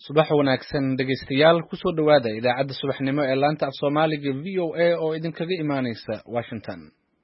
subax wanaagsan dhegaystayaal ku soo dhawaada idaacadda subaxnimo ee laanta af Soomaaliga VOA oo idinkaga imaanaysa Washington.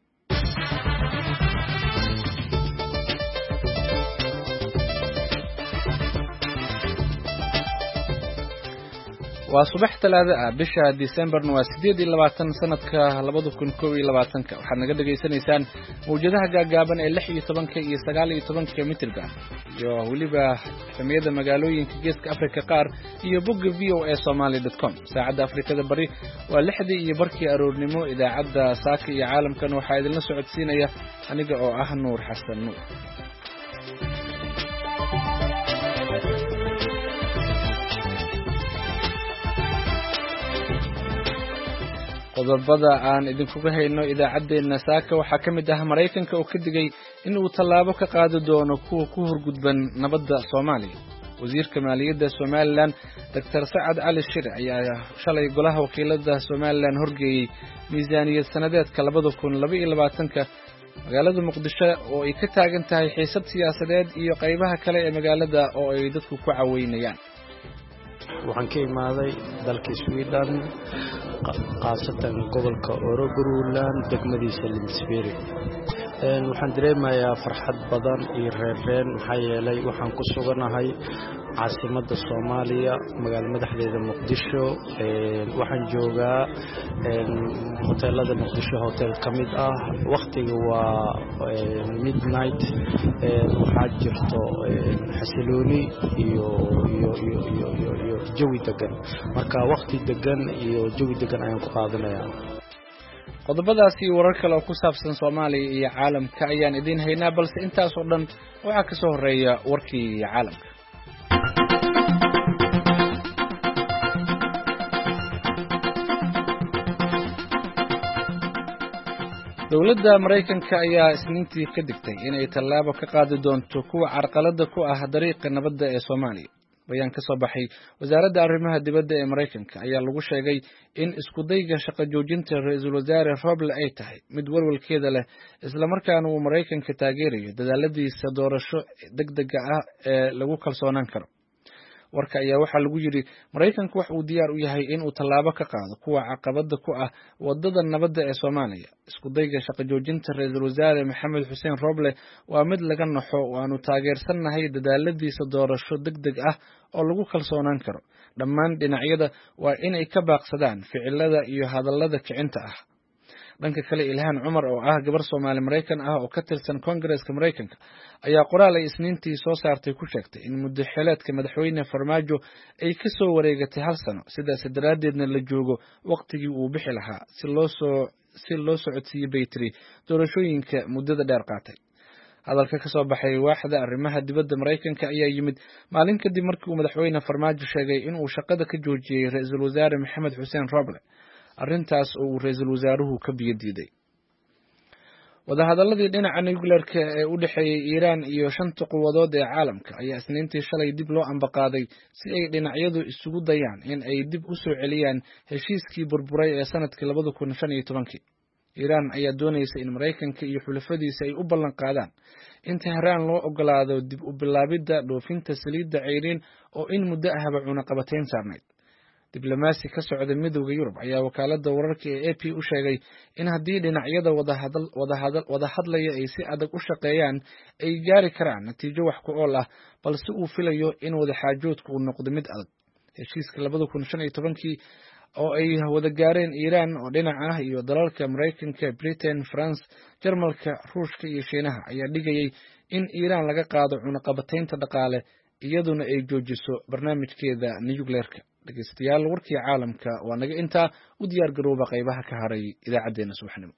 waa subax talaado ah bisha December waa 28 sanadka 2021 waxaad naga dhageysanaysaan mowjadaha gaagaaban ee 16 iyo 19 mitirban iyo waliba samiyada magaalooyinka geeska Afrika qaar iyo bogga voasomali.com saacada Afrikada bari waa 6 iyo barkii aroornimo idaacadda saaka iyo caalamkan waxa idinla socodsiinaya aniga oo ah Nuur Xasan Nuur. qodobada aan idinkuga hayno idaacadeena saaka waxaa ka mid ah Mareykanka oo ka digay in uu tallaabo ka qaadi doono kuwa ku horgudban nabadda Soomaaliya. wasiirka maaliyadda Somaliland Dr. Saad Ali Shire ayaa shalay golaha wakiilada Somaliland horgeeyay miisaaniyad sanadeedka 2022 magaalada Muqdisho oo ay ka taagan tahay xiisad siyaasadeed iyo qaybaha kale ee magaalada oo ay dadku ku caweynayaan. waxaan ka imaaday dalka Sweden qaasatan gobolka Örebroland degmadiisa Lindesberg waxaan dareemayaa farxad badan iyo reereen maxaa yeelay waxaan ku suganahay caasimadda Soomaaliya magaalada madaxdeeda Muqdisho waxaan joogaa hoteelada Muqdisho hotel kamid ah waqtiga waa midnight waxaa jirto xasilooni iyo jawi degan marka waqti degan iyo jawi degan ayaan ku qaadanayaa. qodobadaasi warar kale oo ku saabsan Soomaaliya iyo caalamka ayaan idin haynaa balse intaas oo dhan waxa ka soo horeeya warkii caalamka. dowladda Mareykanka ayaa isniintii ka digtay in ay tallaabo ka qaadi doonto kuwa carqalada ku ah dariiqa nabadda ee Soomaaliya. bayaan ka soo baxay wasaaradda arrimaha dibadda ee Mareykanka ayaa lagu sheegay in isku dayga shaqo joojinta ra'iisul wasaare Roble ay tahay mid walwalkeeda leh isla markaana uu Mareykanka taageerayo dadaaladiisa doorasho degdeg ah ee lagu kalsoonaan karo. warka ayaa waxa lagu yiri Mareykanku wax uu diyaar u yahay in uu tallaabo ka qaado kuwa caqabada ku ah wadada nabadda ee Soomaaliya. isku dayga shaqo joojinta ra'iisul wasaare Maxamed Xuseen Roble waa mid laga naxo oo aanu taageersanahay dadaaladiisa doorasho degdeg ah oo lagu kalsoonaan karo. dhammaan dhinacyada waa inay ka baaqsadaan ficilada iyo hadallada kicinta ah. dhanka kale Ilhaan Cumar oo ah gabar Soomaali Mareykan ah oo ka tirsan Congress-ka Mareykanka ayaa qoraal ay isniintii soo saartay ku sheegtay in muddo xileedka madaxweyne Farmaajo ay ka soo wareegatay 1 sano sidaas daraadeedna la joogo waqtigii uu bixi lahaa si loo socodsiiyo baytri doorashooyinka muddada dheer qaatay. hadalka ka soo baxay waaxda arrimaha dibadda Mareykanka ayaa yimid maalin kadib markii uu madaxweyne Farmaajo sheegay in uu shaqada ka joojiyay ra'iisul wasaare Maxamed Xuseen Roble arrintaas oo uu ra'iisul wasaaruhu ka biyadiiday. wadahadaladii dhinaca nuclearka ee u dhaxeeyay Iran iyo 5 quwadood ee caalamka ayaa isniintii shalay dib loo ambaqaaday si ay dhinacyadu isugu dayaan in ay dib u soo celiyaan heshiiskii burburay ee sanadkii 2015. Iran ayaa doonaysa in Mareykanka iyo xulafadiisa ay u ballan qaadaan in Tehran loo ogolaado dib u bilaabidda dhoofinta saliidda ceyriin oo in muddo ahba cunaqabateyn saarneyd. diblomaasi ka socda midowga Yurub ayaa wakaaladda wararka ee AP u sheegay in haddii dhinacyada wada hadlaya ay si adag u shaqeeyaan ay gaari karaan natiijo wax ku ool ah balse uu filayo in wada xaajoodku uu noqdo mid adag. heshiiska 2015 oo ay wada gaareen Iran oo dhinac ah iyo dalalka Mareykanka, Britain, France, Jarmalka, Ruushka iyo Shiinaha ayaa dhigayay in Iran laga qaado cunaqabateynta dhaqaale iyaduna ay joojiso barnaamijkeeda nuclearka. dhageystayaal warkii caalamka waa naga intaa u diyaar garooba qaybaha ka haray idaacadeena subaxnimo.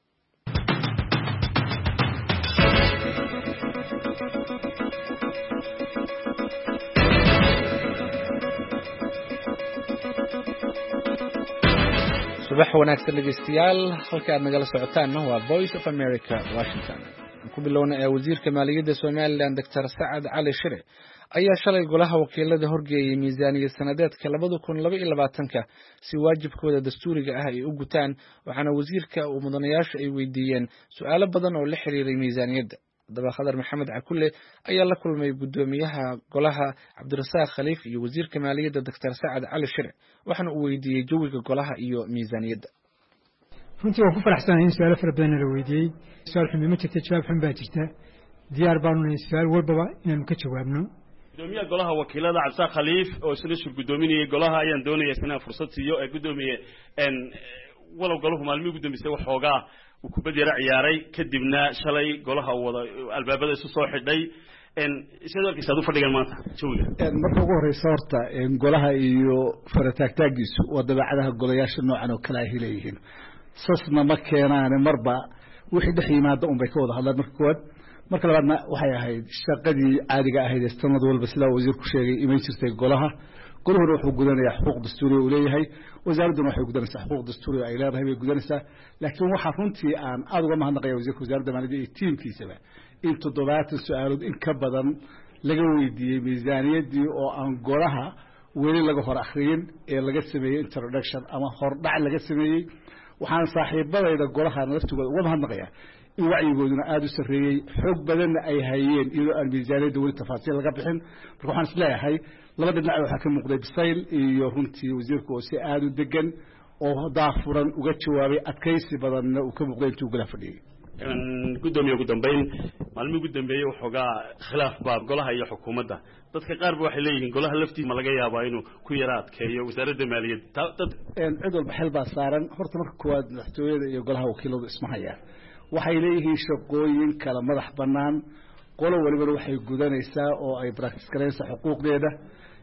subax wanaagsan dhageystayaal halka aad nagala socotaanna waa Voice of America Washington. ku bilowna wasiirka maaliyadda Somaliland Dr. Saad Ali Shire ayaa shalay golaha wakiilada horgeeyay miisaaniyad sanadeedka 2022 si waajibkooda dastuuriga ah ay u gutaan waxaana wasiirka uu mudanayaasha ay weydiiyeen su'aalo badan oo la xiriiray miisaaniyadda. haddaba khadar maxamed cakulle ayaa la kulmay guddoomiyaha golaha cabdirasaaq khaliif iyo wasiirka maaliyadda doctor sacad cali shire waxaana uu weydiiyey jawiga golaha iyo miisaaniyadda. runtii waan ku faraxsanahay in su-aalo fara badan la weydiiyey. su-aal xumi ma jirta, jawaab xun baa jirta. diyaar baanu nahay su-aal walbaba inaanu ka jawaabno. gudoomiyaha golaha wakiilada cabdirasaaq khaliif oo isla shir gudoominayay golaha ayaan doonaya inaan fursad siiyo ee gudoomiye walow golahu maalmihii gudoomisay waxoogaa uu kubad yara ciyaaray kadibna shalay golaha wada albaabada isu soo xidhay sidoo halkiisa u fadhigan maanta jawiga marka ugu horeysa horta golaha iyo farataagtaagiisu waa dabeecadaha golayaasha noocan oo kale ay leeyihiin sasna ma keenaane marba wixii dhex yimaada un bay ka wada hadlaan marka koowaad. marka labaadna waxay ahayd shaqadii caadiga ahayd ee sanad walba sidaa wasiirku sheegay iman jirtay golaha. golahuna wuxuu gudanayaa xuquuq dastuuri uu leeyahay, wasaaradduna waxay gudanaysaa xuquuq dastuuri ay leedahay bay gudanaysaa. laakiin waxaa runtii aan aada uga mahadnaqaya wasiirka wasaaradda maaliyadda iyo tiimkiisaba in 70 su-aalood in ka badan laga weydiiyey miisaaniyaddii oo aan golaha weli laga hor akhriyin ee laga sameeyey introduction ama hordhac laga sameeyey. waxaan saaxiibadayda golaha laftigooda uga mahadnaqayaa in wacyigooduna aada u sarreeyey, xoog badanna ay hayeen iyadoo aan miisaaniyadda weli tafaasiil laga bixin. marka waxaan isleeyahay labada dhinac waxaa ka muuqday bisayl iyo runtii wasiirku oo si aada u degan oo daafuran uga jawaabay, adkaysi badanna uu ka muuqday intuu golaha fadhiyey. gudoomiye ugu dambeyn maalmihii ugu dambeeyey waxoogaa khilaaf baa golaha iyo xukuumadda. dadka qaar ba waxay leeyihiin golaha laftiisa ma laga yaabaa inuu ku yara adkeeyo wasaaradda maaliyadda. cid walba xel baa saaran. horta marka koowaad madaxtooyada iyo golaha wakiiladu isma hayaan, waxay leeyihiin shaqooyin kala madax bannaan. qolo walibana waxay gudanaysaa oo ay practice galaysaa xuquuqdeeda.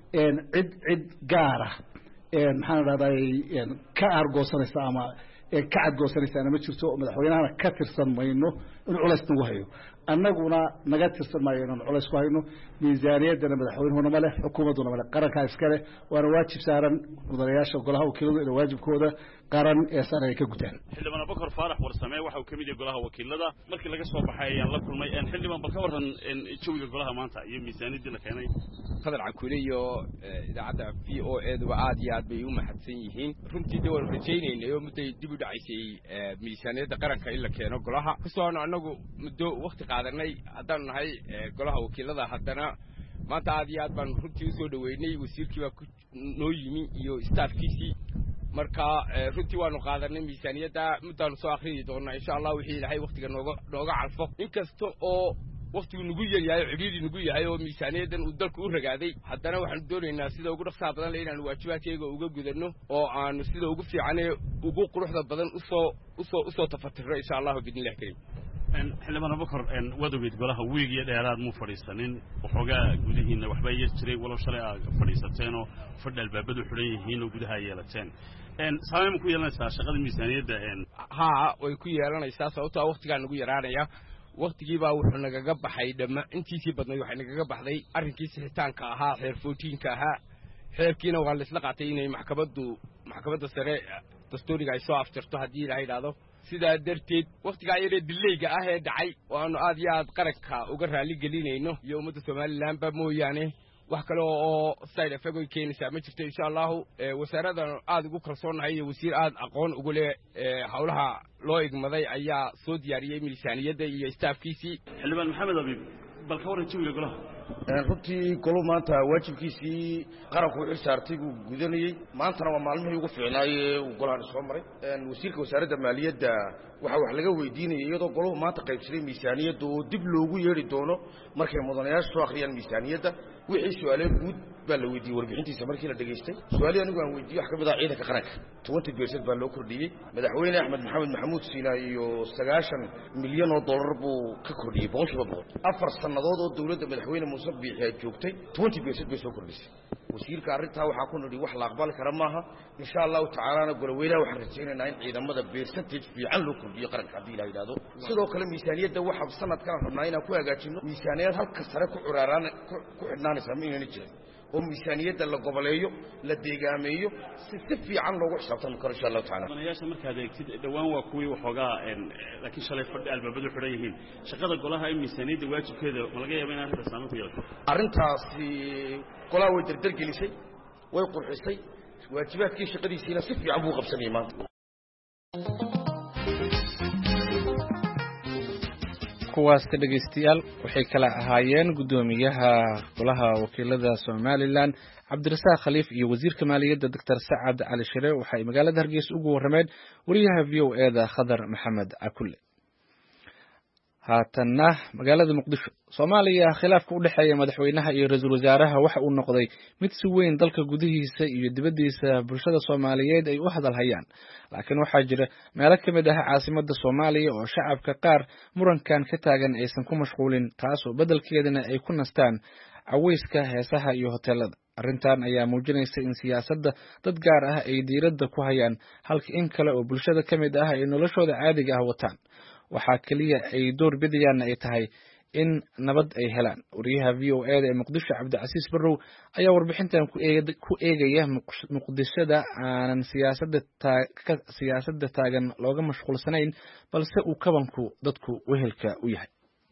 cid gaara maxaan idhahday ka aargoosanaysa ama ka cadgoosanaysaana ma jirto. madaxweynahana ka tirsan mayno inuu culays nagu hayo, annaguna naga tirsan maayo inaan culays ku hayno. miisaaniyaddana madaxweynuhuna ma leh, xukuumadduna ma leh, qarankaa iska leh. waana waajib saaran mudanayaasha golaha wakiiladu inay waajibkooda qaran ee sare ay ka gutaan. xildhibaan abubakar faarax warsame waxa uu ka mid yahay golaha wakiilada. markii laga soo baxay ayaan la kulmay. xildhibaan bal ka waran jawiga golaha maanta iyo miisaaniyaddii la keenay. khadar cakuule iyo idaacadda VOA-duba aad iyo aad bay u mahadsan yihiin. runtii de waan rajaynaynay oo mudday dib u dhacaysay miisaaniyadda qaranka in la keeno golaha. kastoona annagu muddo wakti qaadanay haddaanu nahay golaha wakiilada. haddana maanta aad iyo aad baan runtii usoo dhaweynay. wasiirkii baa noo yimi iyo staafkiisii. marka runtii waanu qaadanay miisaaniyadda muddaanu soo akhriyi doonaa insha allah wixii ilaahay waktiga nooga calfo. inkasta oo waktigu nagu yaryahay oo cidhiidhi nagu yahay oo miisaaniyaddan uu dalku u ragaaday, haddana waxaanu doonaynaa sida ugu dhaqsaha badan le inaanu waajibaadkayga uga gudanno oo aanu sida ugu fiicanee ugu quruxda badan usoo tafatirno insha allahu biidnillahi kariim. xildhibaan abubakar wadaweyd golaha wiig iyo dheeraad muu fadhiisanin. waxoogaa gudihiina waxbaa yar jiray walow shalay aad fadhiisateen oo fadhi albaabadu xidhan yihiin oo gudaha yeelateen. saameyn ma ku yeelanaysaa shaqada miisaaniyadda? haa way ku yeelanaysaa sababtoo waktigaa nagu yaraanaya. waktigiibaa wuxuu nagaga baxay intiisii badnayd waxay nagaga baxday arrinkii sixitaanka ahaa, xeer footiinka ahaa. xeerkiina waa laisla qaatay inay maxkamadda sare dastuuriga ay soo aftirto haddii ilaha idhaahdo. sidaa darteed waktigaa yaree dileyga ah ee dhacay oo aanu aad iyo aad qaranka uga raali gelinayno iyo ummadda somalilanba mooyaane wax kale oo side effect ay keenaysaa ma jirto insha allahu. wasaaradan aad ugu kalsoonahay iyo wasiir aad aqoon ugu leh howlaha loo igmaday ayaa soo diyaariyey miisaaniyadda iyo staafkiisii. xildhibaan maxamed abiib bal ka waran jawiga golaha. runtii golu maanta waajibkiisii qaranku u xilsaartay buu gudanayey. maantana waa maalmihii ugu fiicnaayee uu golahan soo maray. wasiirka wasaaradda maaliyadda waxaa wax laga weydiinayay iyadoo golahu maanta qaybsaday miisaaniyadda oo dib loogu yeedhi doono markay mudanayaasha soo akhriyaan miisaaniyadda. wixii su-aaleen guud baa la weydiiyey warbixintiisa markii la dhegaystay. su-aalihii anigu aan weydiiyey wax ka mid ah ciidanka qaranka 20% baa loo kordhiyey. madaxweyne axmed maxamed maxamuud siina iyo 90 milyan oo dollar buu ka kordhiyey 100%. 4 sannadood oo dawladda madaxweyne muuse biixi ay joogtay 20% bay soo kordhisay. wasiirka arrintaa waxaa ku nidhi wax la aqbali kara maaha. insha allahu tacaalaana goloweynaha waxaan rajaynaynaa in ciidamada percentage fiican loo kordhiyo qaranka haddii ilaha yidhahdo. sidoo kale miisaaniyadda waxaa sanadkan rabnaa inaan ku hagaajino miisaaniyad halka sare ku xidhnaanaysaa ma inayna jirin oo miisaaniyadda la goboleeyo la deegaameeyo si fiican loogu xisaabtami karo insha allahu tacaala. mudanayaasha markaad eegtid dhowaan waa kuwii waxoogaa laakiin shalay fadhi albaabadu xidhan yihiin. shaqada golaha in miisaaniyadda waajibkeeda ma laga yaaba in arrintaas saameyn ku yeelato? arrintaasi golaha way dardargelisay, way qurxisay. waajibaadkii shaqadiisiina si fiican buu qabsanayay maanta. kuwaas ka dhageystayaal waxay kala ahaayeen gudoomiyaha golaha wakiilada Somaliland Cabdirasaaq Khaliif iyo wasiirka maaliyadda Dr. Sacad Cali Shire waxay magaalada Hargeysa ugu warameen wariyaha VOA-da Khadar Maxamed Akulle. haatanna magaalada Muqdisho Soomaaliya khilaafka u dhaxeeya madaxweynaha iyo ra'iisul wasaaraha waxa uu noqday mid si weyn dalka gudihiisa iyo dibaddiisa bulshada Soomaaliyeed ay u hadal hayaan laakiin waxaa jira meelo kamid ah caasimadda Soomaaliya oo shacabka qaar murankan ka taagan aysan ku mashquulin taas oo beddelkeedana ay ku nastaan caweyska heesaha iyo hoteelada arrintan ayaa muujinaysa in siyaasadda dad gaar ah ay diiradda ku hayaan halka in kale oo bulshada kamid ah ay noloshooda caadiga ah wataan waxaa kaliya ay door bidayaan ay tahay in nabad ay helaan wariyaha VOA-da ee Muqdisho Cabdicasiis Barrow ayaa warbixintan ku eegaya Muqdishada aanan siyaasadda taagan looga mashquulsanayn balse uu kabanku dadku wehelka u yahay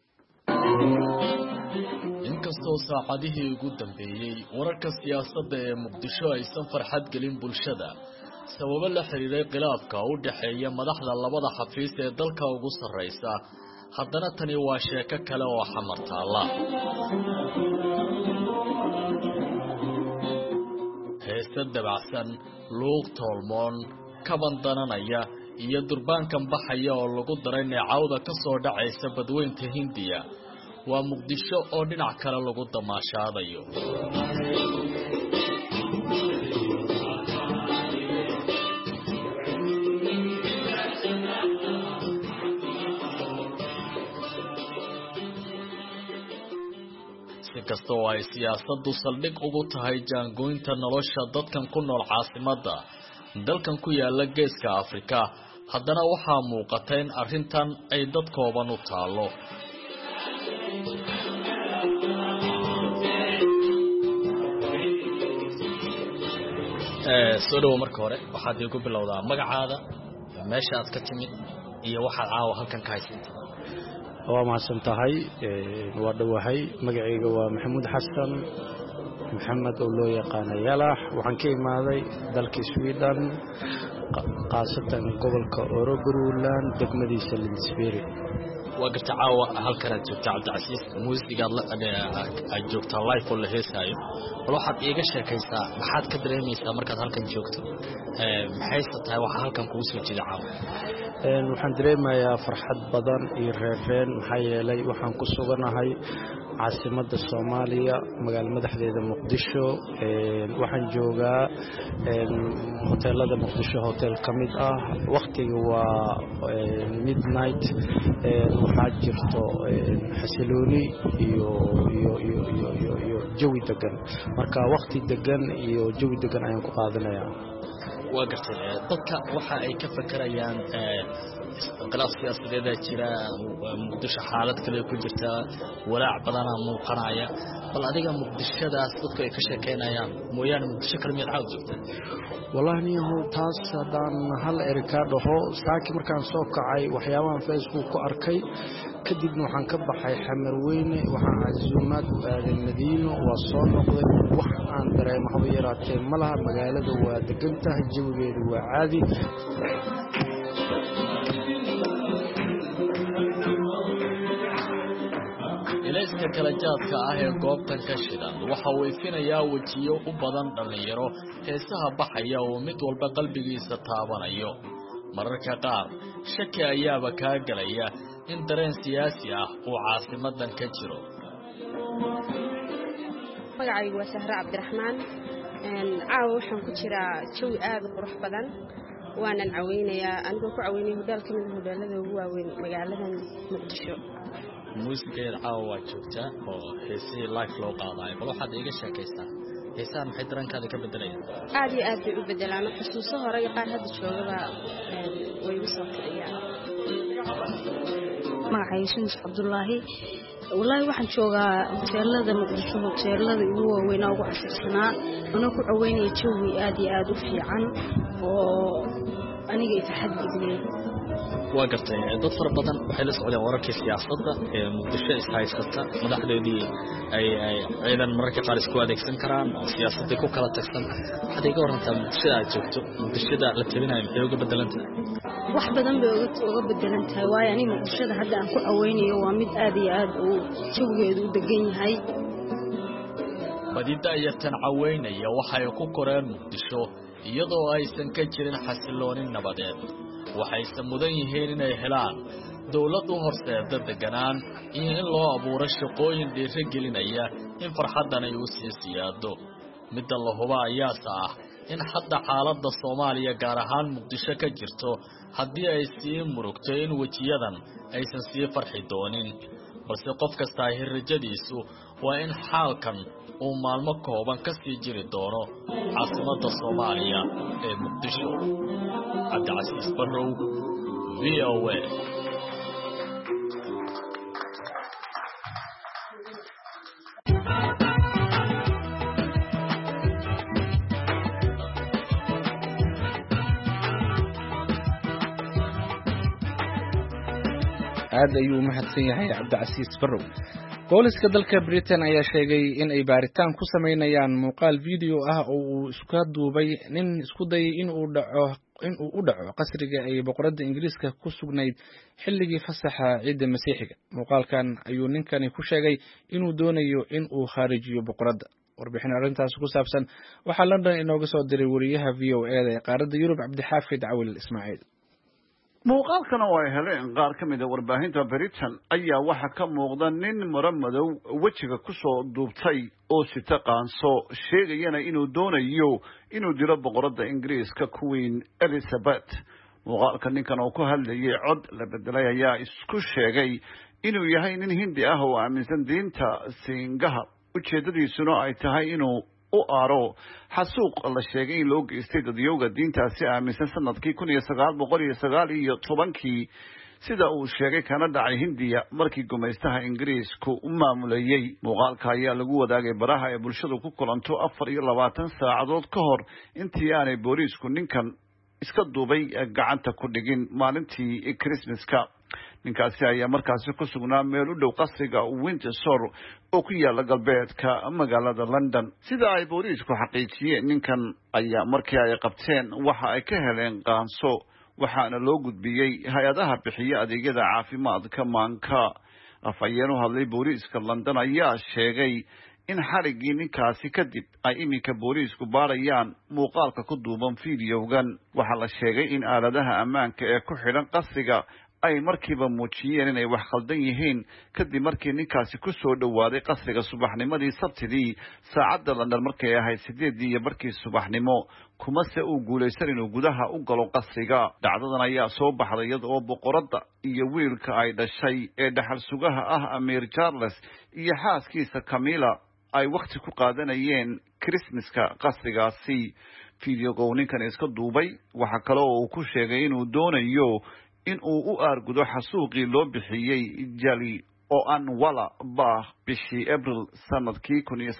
inkastoo saacadihii ugu dambeeyay wararka siyaasadda ee Muqdisho aysan farxad gelin bulshada sababo la xiriiray khilaafka u dhaxeeya madaxda labada xafiis ee dalka ugu sareysa haddana tani waa sheeko kale oo xamar taala heesta dabacsan luuq tolmoon kaban dananaya iyo durbaankan baxaya oo lagu daray neecawda ka soo dhacaysa badweynta Hindiya waa Muqdisho oo dhinac kale lagu damaashaadayo kastoo ay siyaasaddu saldhig ugu tahay jaangoynta nolosha dadkan ku nool caasimadda dalkan ku yaala geeska Afrika haddana waxaa muuqata in arrintan ay dad kooban u taalo soo dhawo marka hore waxaad igu bilowdaa magacaada meesha aad ka timid iyo waxaad caawa halkan ka haysataa waa mahadsan tahay waa dhawahay magacayga waa Maxamuud Xasan Maxamed oo loo yaqaan Yalax waxaan ka imaaday dalka Sweden qaasatan gobolka Örebroland degmadiisa Lindesberg waa garta caawa halkan aad joogtaa Cabdicasiis muusiga aad joogtaa live oo la heesaayo bal waxaad iiga sheekaysaa maxaad ka dareemaysaa markaad halkan joogto maxay tahay waxa halkan kugu soo jeeda caawa waxaan dareemayaa farxad badan iyo reereen maxaa yeelay waxaan ku suganahay caasimadda Soomaaliya magaalo madaxdeeda Muqdisho waxaan joogaa hoteelada Muqdisho hotel kamid ah waqtiga waa midnight waxaa jirto xasilooni iyo jawi degan marka waqti degan iyo jawi degan ayaan ku qaadanayaa waa gartay dadka waxa ay ka fakarayaan khilaaf siyaasadeed jira Muqdisho xaalad kale ku jirta walaac badan muuqanaya bal adiga Muqdishadaas dadku ay ka sheekeynayaan mooyaan Muqdisho kalmiyad caawd joogta wallahi yahu taas hadaan hal erika dhaho saaki markaan soo kacay waxyaabahan Facebook ku arkay kadibna waxaan ka baxay xamar weyne waxaan casuumaad u aaday Madiino waa soo noqday wax aan dareemo haba yaraatee malaha magaalada waa degan tahay jawigeedu waa caadi ilayska kala jaadka ah ee goobtan ka shidan waxa uu ifinayaa wajiyo u badan dhalinyaro heesaha baxaya oo mid walba qalbigiisa taabanayo mararka qaar shaki ayaaba ka galaya in dareen siyaasi ah uu caasimadan ka jiro magacaygu waa Sahra Cabdiraxmaan caawa waxaan ku jiraa jawi aad u qurux badan waanan caweynayaa anigoo ku caweynay hotel kamid hoteelada ugu waaweyn magaaladan Muqdisho muusigeeda caawa waa joogtaa oo heesihii live loo qaadayo bal waxaad iiga sheekaysaa heesahan maxay dareenkaada ka bedelayaan aad iyo aad bay u bedelaan xusuuso hore iyo qaar hadda joogaba way u soo kiciyaan magacayga Shams Cabdullaahi wallahi waxaan joogaa hoteelada Muqdisho hoteelada ugu waaweyn ugu casirsanaa anoo ku caweynaya jawi aad iyo aad u fiican oo aniga farxad geliyay waa gartay dad fara badan waxay la socdeen wararkii siyaasadda ee muqdisho is haysata madaxdeedii ay ciidan mararka qaar isku adeegsan karaan oo siyaasadda ku kala tagsan waxaad iga warantaa muqdishada aad joogto muqdishada la tabinayo maxay uga bedelan tahay wax badan bay uga bedelan tahay waayo aniga muqdishada hadda aan ku caweynayo waa mid aad iyo aad uu jawigeedu u degan yahay badida ayartan caweynaya waxay ku koreen muqdisho iyadoo aysan ka jirin xasiloonin nabadeed waxayse mudan yihiin inay helaan dawlad u horseeda deganaan iyo in loo abuuro shaqooyin dhiirigelinaya in farxaddan ay u sii siyaado midda la huba ayaase ah in hadda xaaladda Soomaaliya gaar ahaan muqdisho ka jirto haddii ay sii murugto in wejiyadan aysan sii farxi doonin balse qof kasta hirrajadiisu waa in xaalkan uu maalmo kooban ka sii jiri doono caasimadda Soomaaliya ee Muqdisho. Cabdicasiis Barrow, VOA. aad ayuu mahadsan yahay Cabdicasiis Barrow. booliska dalka Britain ayaa sheegay in ay baaritaan ku sameynayaan muuqaal video ah oo uu isku duubay nin isku dayay in uu u dhaco qasriga ay boqorada Ingiriiska ku sugnayd xilligii fasaxa ciida Masiixiga. muuqaalkan ayuu ninkani ku sheegay inuu doonayo in uu kharijiyo boqorada. warbixin arrintaas ku saabsan waxaa London inooga soo diray wariyaha VOA ee qaaradda Yurub Cabdixaafid Cawil Ismaaciil. muuqaalkan oo ay heleen qaar ka mid ah warbaahinta Britain ayaa waxa ka muuqda nin maro madow wajiga ku soo duubtay oo sita qaanso sheegayana inuu doonayo inuu dilo boqorada Ingiriiska Queen Elizabeth. muuqaalka ninkan oo ku hadlayay cod la bedelay ayaa isku sheegay inuu yahay nin Hindi ah oo aaminsan diinta Siingaha ujeedadiisuna ay tahay inuu u aaro xasuuq la sheegay in loo geystay dadyowga diintaasi aaminsan sanadkii 1919 sida uu sheegay kana dhacay Hindiya markii gumaystaha Ingiriisku u maamulayay. muuqaalka ayaa lagu wadaagay baraha ee bulshadu ku kulanto 24 saacadood ka hor intii aanay booliisku ninkan iska duubay gacanta ku dhigin maalintii Christmaska. ninkaasi ayaa markaasi ku sugnaa meel u dhow qasriga Windsor oo ku yaala galbeedka magaalada London. sida ay booliisku xaqiijiyeen ninkan ayaa markii ay qabteen waxa ay ka heleen qaanso waxaana loo gudbiyey hay-adaha bixiya adeegyada caafimaadka maanka. afhayeen u hadlay booliiska London ayaa sheegay in xarigii ninkaasi kadib ay iminka booliisku baarayaan muuqaalka ku duuban fiidiyowgan. waxaa la sheegay in aaladaha ammaanka ee ku xidhan qasriga ay markiiba muujiyeen inay wax khaldan yihiin kadib markii ninkaasi ku soo dhawaaday qasriga subaxnimadii Sabtidii saacadda London markay ahayd 8:00 subaxnimo kumase uu guulaysan inuu gudaha u galo qasriga. dhacdadan ayaa soo baxday iyadoo boqorada iyo wiilka ay dhashay ee dhaxal sugaha ah Amir Charles iyo xaaskiisa Camilla ay waqti ku qaadanayeen Christmaska qasrigaasi. fiidiyowga ninkan iska duubay waxa kale oo uu ku sheegay inuu doonayo in uu u aargudo xasuuqii loo bixiyey Jali oo aan wala bah bishii April sanadkii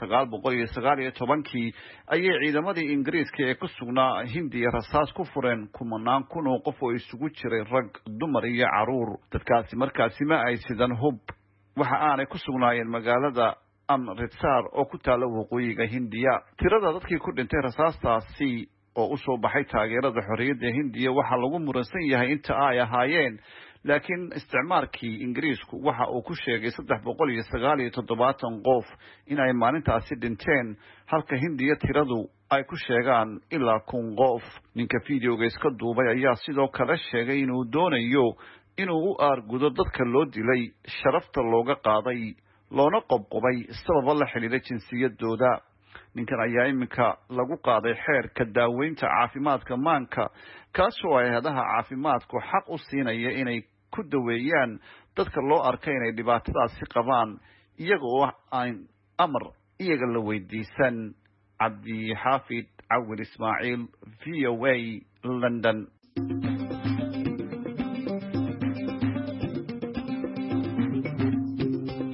1919 ayay ciidamadii Ingiriiska ee ku sugnaa Hindiya rasaas ku fureen kumanaan kun oo qof oo isugu jiray rag, dumar iyo caruur. dadkaasi markaasi ma ay sidan hub waxa aanay ku sugnaayeen magaalada Amritsar oo ku taala waqooyiga Hindiya. tirada dadkii ku dhintay rasaastaasi oo u soo baxay taageerada xorriyadda Hindiya waxa lagu muransan yahay inta ay ahaayeen, laakiin isticmaalkii Ingiriisku waxa uu ku sheegay 379 qof in ay maalintaasi dhinteen halka Hindiya tiradu ay ku sheegaan ilaa 1,000 qof. ninka fiidiyowga iska duubay ayaa sidoo kale sheegay inuu doonayo inuu u aargudo dadka loo dilay, sharafta looga qaaday, loona qobqobay sababo la xiriira jinsiyadooda. ninkan ayaa iminka lagu qaaday xeerka daaweynta caafimaadka maanka kaasoo ay hay'adaha caafimaadku xaq u siinaya inay ku daweeyaan dadka loo arkay inay dhibaatadaasi qabaan iyaga oo aan amar iyaga la weydiisan. Cabdixaafid Cawil Ismaaciil, VOA, London.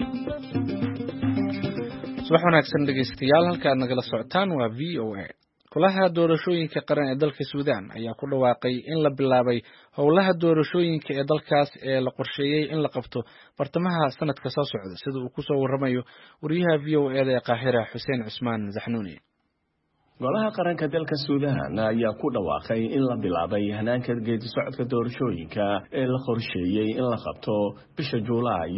subax wanaagsan dhegeystayaal halka aad nagala socotaan waa VOA. golaha doorashooyinka qaran ee dalka Suudaan ayaa ku dhawaaqay in la bilaabay howlaha doorashooyinka ee dalkaas ee la qorsheeyay in la qabto bartamaha sanadka soo socda sida uu ku soo waramayo wariyaha VOA ee Qaahira Xuseen Cusmaan Zaxnuuni. golaha qaranka dalka Suudaan ayaa ku dhawaaqay in la bilaabay hanaanka geedi socodka doorashooyinka ee la qorsheeyay in la qabto bisha Juulaay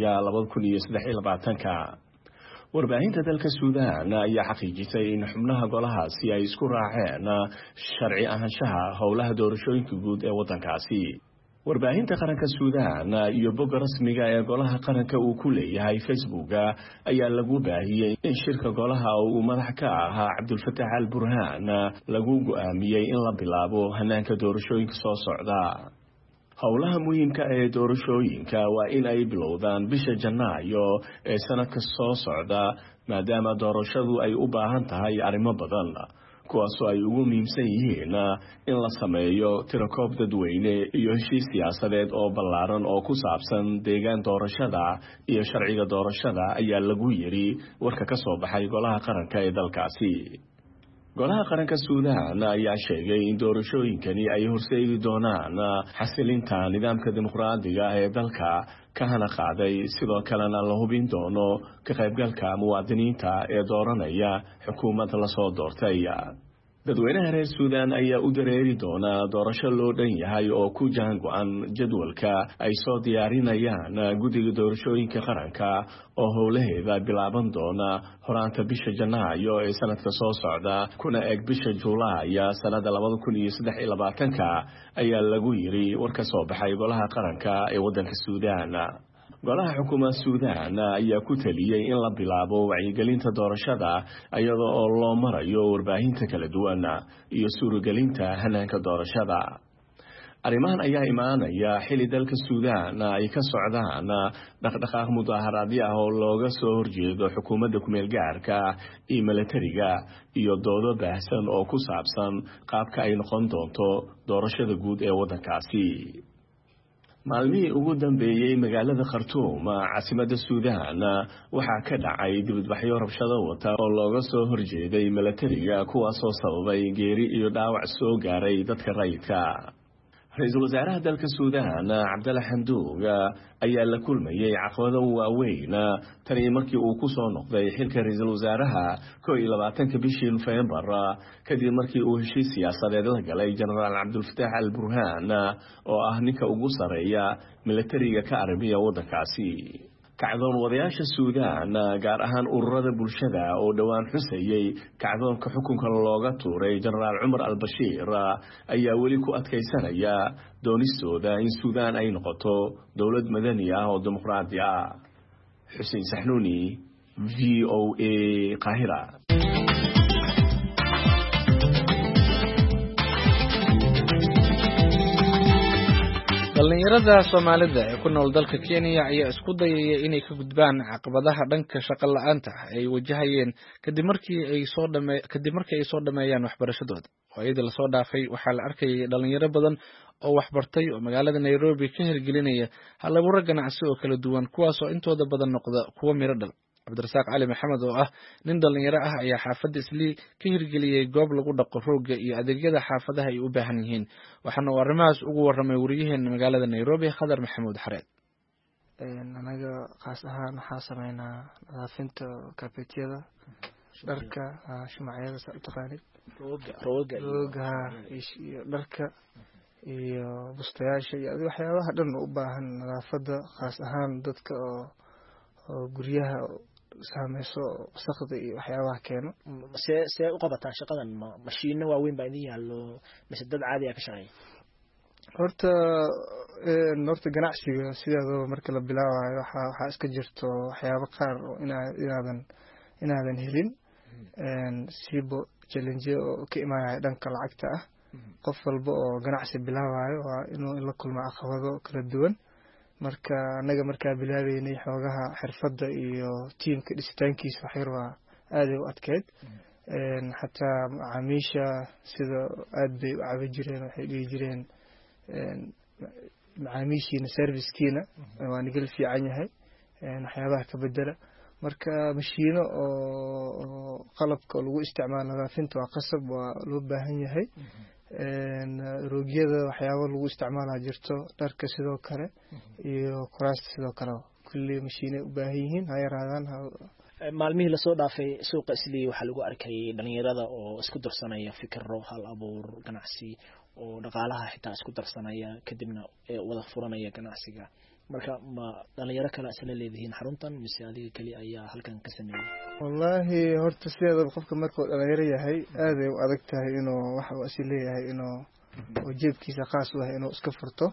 2023. warbaahinta dalka Suudaan ayaa xaqiijisay in xubnaha golahaasi ay isku raaceen sharci ahaanshaha howlaha doorashooyinka guud ee wadankaasi. warbaahinta qaranka Suudaan iyo bogga rasmiga ee golaha qaranka uu ku leeyahay Facebook ayaa lagu baahiyay in shirka golaha uu madax ka ahaa Cabdulfataax al-Burhaan lagu go'aamiyay in la bilaabo hanaanka doorashooyinka soo socda. howlaha muhiimka ee doorashooyinka waa in ay bilowdaan bisha Janaayo ee sanadka soo socda maadaama doorashadu ay u baahan tahay arrimo badan kuwaasoo ay ugu muhiimsan yihiin in la sameeyo tirakoob dadweyne iyo heshiis siyaasadeed oo ballaaran oo ku saabsan deegaan doorashada iyo sharciga doorashada ayaa lagu yiri warka ka soo baxay golaha qaranka ee dalkaasi. golaha qaranka Suudaan ayaa sheegay in doorashooyinkani ay horseedi doonaan xasilinta nidaamka dimuqraadiga ee dalka ka hana qaaday sidoo kalena la hubin doono ka qaybgalka muwaadiniinta ee dooranaya xukuumadda la soo doortay. dadweynaha reer Suudaan ayaa u dareeri doona doorasho loo dhan yahay oo ku jaan go'an jadwalka ay soo diyaarinayaan guddiga doorashooyinka qaranka oo howlaheeda bilaaban doona horaanta bisha Janaayo ee sanadka soo socda kuna eg bisha Juulaay sanada 2023 ayaa lagu yiri war ka soo baxay golaha qaranka ee wadanka Suudaan. golaha xukuumadda Suudaan ayaa ku taliyay in la bilaabo wacyigelinta doorashada iyadoo oo loo marayo warbaahinta kala duwan iyo suuragelinta hanaanka doorashada. arrimahan ayaa imaanaya xilli dalka Suudaan ay ka socdaan dhaqdhaqaaq mudaharaadyo ah oo looga soo horjeedo xukuumadda ku meel gaarka iyo militariga iyo doodo baahsan oo ku saabsan qaabka ay noqon doonto doorashada guud ee wadankaasi. maalmihii ugu dambeeyay magaalada Khartoum caasimadda Suudaan waxaa ka dhacay dibadbaxyo rabshado wata oo looga soo horjeeday militariga kuwaasoo sababay geeri iyo dhaawac soo gaaray dadka rayidka. ra'iisul wasaaraha dalka Suudaan Abdalla Hamdok ayaa la kulmayay caqabado waaweyn tani markii uu ku soo noqday xilka ra'iisul wasaaraha 22 bishii November kadib markii uu heshiis siyaasadeed la galay Generaal Cabdulfataax al-Burhaan oo ah ninka ugu sareeya militariga ka arrimiya wadankaasi. kacdoon wadayaasha Suudaan gaar ahaan ururada bulshada oo dhawaan xusayay kacdoonka xukunka looga tuuray Generaal Umar al-Bashir ayaa weli ku adkaysanaya doonistooda in Suudaan ay noqoto dawlad madani ah oo dimuqraadi ah. Xuseen Saxnuuni, VOA, Qaahira. dhalinyarada Soomaalida ee ku nool dalka Kenya ayaa isku dayaya inay ka gudbaan caqabadaha dhanka shaqo la'aanta ay wajahayeen kadib markii ay soo dhameeyaan waxbarashadooda. Waayadii la soo dhaafay waxaa la arkayay dhalinyaro badan oo waxbartay oo magaalada Nairobi ka hirgelinaya hal-abuuro ganacsi oo kala duwan kuwaas oo intooda badan noqda kuwo miro dhal. Cabdirasaaq Cali Maxamed oo ah nin dhalinyaro ah ayaa xaafadda Islii ka hirgeliyay goob lagu dhaqo rooga iyo adeegyada xaafadaha ay u baahan yihiin waxaana uu arrimahaas ugu warramay wariyaheena magaalada Nairobi Khadar Maxamuud Xareed. anaga qaas ahaan waxaa sameynaa nadaafinta kaafeetyada dharka shumacyada saa u taqaanid rooga iyo dharka iyo bustayaasha iyo waxyaabaha dhan u baahan nadaafada qaas ahaan dadka oo guryaha saameyso wasaqda iyo waxyaabaha keeno. see u qabataan shaqadan mashiino waaweyn baa idin yaallo mise dad caadi ah ka shaqeeya? horta ganacsiga sidaadaba marka la bilaabayo waxaa iska jirto waxyaabo qaar oo inaadan helin siibo challenge oo ka imaanaya dhanka lacagta ah. qof walba oo ganacsi bilaabayo waa inuu la kulmo caqabado kala duwan. marka anaga markaa bilaabeynay xoogaha xirfadda iyo tiimka dhisitaankiisa waxyar waa aaday u adkeyd. xataa macaamiisha sida aad bay u cabi jireen waxay dhihi jireen macaamiishiina servicekiina waa nigal fiican yahay waxyaabaha ka bedela. marka mashiino oo qalabka lagu isticmaalo nadaafinta waa qasab waa loo baahan yahay roogyada waxyaabo lagu isticmaalaa jirto dharka sidoo kale iyo kuraasta sidoo kale kulli mashiinay u baahan yihiin ha yaraadaan maalmihii lasoo dhaafay suuqa islii waxaa lagu arkay dhalinyarada oo isku darsanaya fikiro hal abuur ganacsi oo dhaqaalaha xitaa isku darsanaya kadibna wada furanaya ganacsiga marka ma dhalinyaro kale isla leedihiin xaruntan mise adiga kali ayaa halkan ka sameeyay wallahi horta sideedaba qofka markuu dhalinyaro yahay aad ay u adag tahay inuu wax uu is leeyahay inuu jeebkiisa qaas u yahay inuu iska furto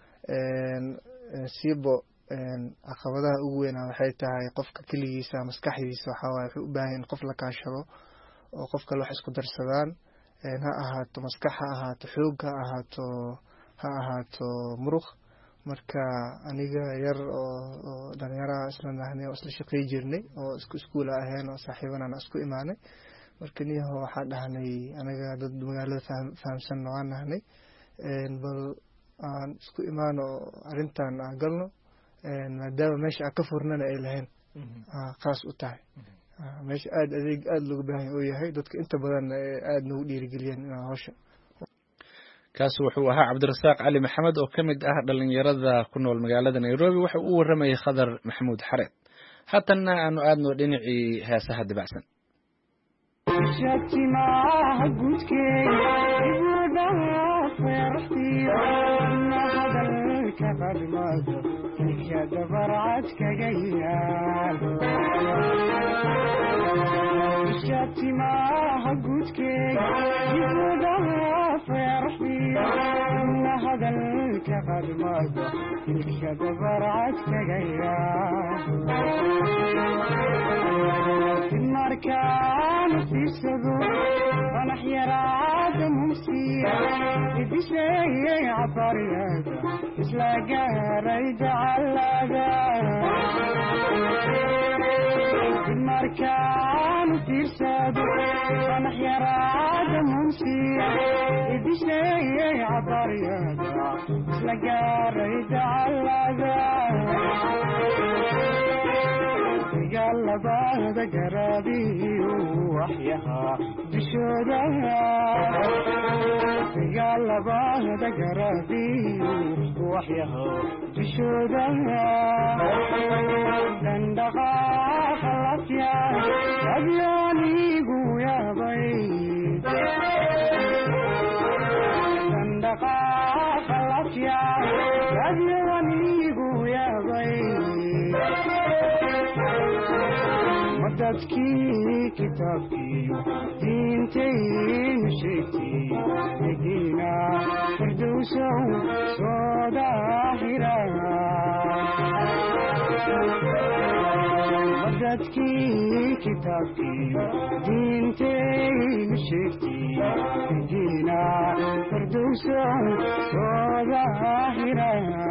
siibo caqabadaha ugu weyn waxay tahay qofka kaligiisa maskaxdiisa waxa waaye wuxuu u baahan yahay qof la kaashado oo qof kale wax isku darsadaan ha ahaato maskax ha ahaato xoog ha ahaato muruq marka aniga yar oo dhalinyaro isla nahnay oo isla shaqay jirnay oo iskuul ahayn oo saaxiibana isku imaanay marka niyaha waxa dhahnay anaga dad magaalada fahamsan waan nahnay bal aan isku imaano arintan aan galno maadaama meesha ka furnana ay lahayn qaas u tahay meesha aad loogu baahan yahay dadka inta badan aad nagu dhiirigeliyeen hawsha kaasi wuxuu ahaa cabdirasaaq cali maxamed oo ka mid ah dhalinyarada ku nool magaalada Nairobi waxa uu waramayay Khadar Maxamuud Xareed haddana aanu aadno dhinacii heesaha dibacsan markaan fiirsado fanax yaraada mumsiya idisheeyay cabariyada isla gaaray jacalada markaan fiirsado fanax yaraada mumsiya idisheeyay cabariyada isla gaaray jacalada galabada garabiyo waxyaha dishooda galabada garabiyo waxyaha dishooda dandaqaaqa lafya adyanigu yaabay dandaqaaqa lafya adyanigu yaabay dadkii kitaabkiiyo diintaynu sheegtay egiina firdowsow soo daahira dadkii kitaabkiiyo diintaynu sheegtay egiina firdowsow soo daahira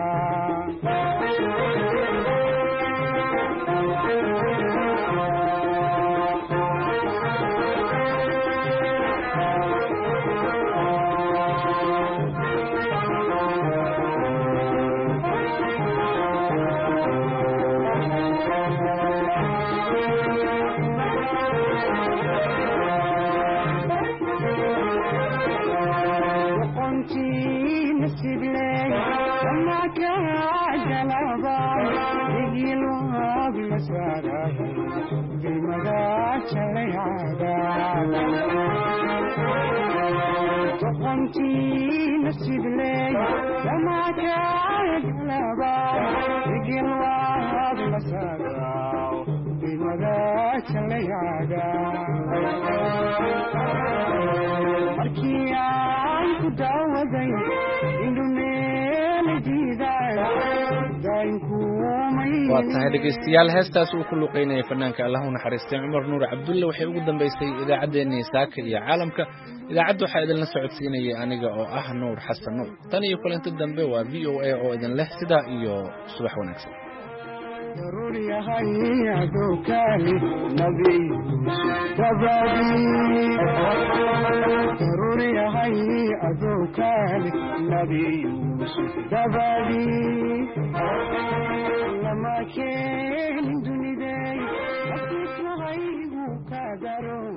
markii aan ku daawaday waa tahay dhegeystayaal heestaas uu ku luqeynayay fanaanka allah u naxariistay Cumar Nuur Cabdulle waxay ugu dambeysay idaacadeennii saaka iyo caalamka idaacadda waxaa idinla socodsiinayay aniga oo ah Nuur Xasan Nuur tan iyo kulanti dambe waa VOA oo idin leh sidaa iyo subax wanaagsan ضروري هاي عدوكالي نبي تبادي ضروري هاي عدوكالي نبي تبادي لما كان دوني داي qalbigaygu ka daro